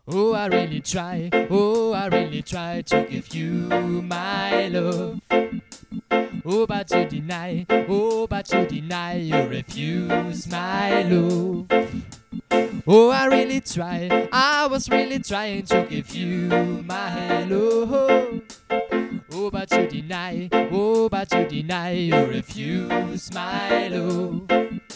Oh, I really try, oh, I really try to give you my love. Oh, but you deny, oh, but you deny, you refuse my love. Oh, I really try, I was really trying to give you my love. Oh, but you deny, oh, but you deny, you refuse my love.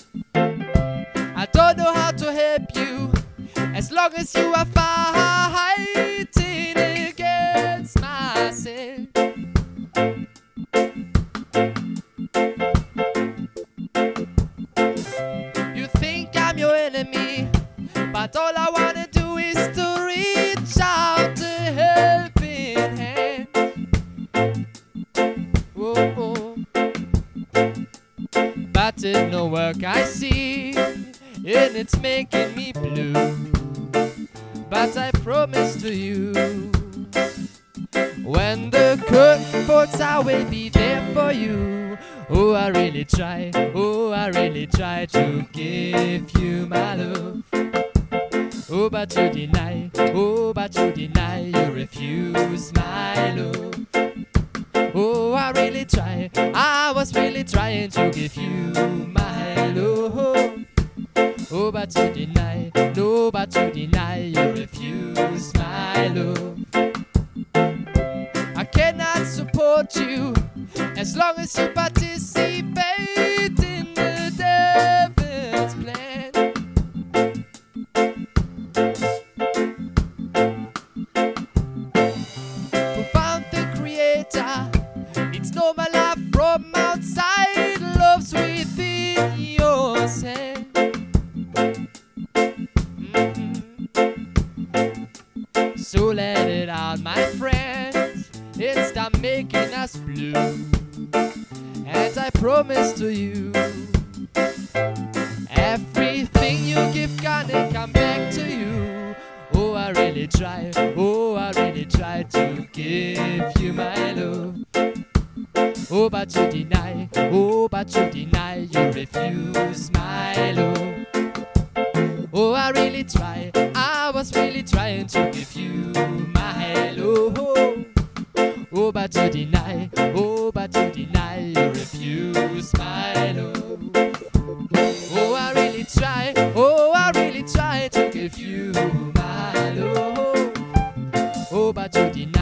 I don't know how to help you, as long as you are fighting against myself. You think I'm your enemy, but all I wanna do is to reach out a helping hand. Whoa, whoa. But it no work I see, and it's making me blue. But I promise to you, when the curtain falls, I will be there for you. Oh, I really try, oh, I really try to give you my love. Oh, but you deny, oh, but you deny, you refuse my love. Oh, I really try, I was really trying to give you my love. Oh, but you deny, no, but you deny, you refuse my love. I cannot support you as long as you participate in the devil's plan. Who found the creator? It's normal love from outside, love's within yourself. So let it out, my friends. It's stop making us blue. And I promise to you, everything you give gonna come back to you. Oh, I really try, oh, I really try to give you my love. Oh, but you deny, oh, but you deny, you refuse my love. Oh, I really try, I was really trying to give you my love. Oh, but you deny, oh, but you deny, you refuse my love. Oh, I really try, oh, I really try to give you my love. Oh, but you deny.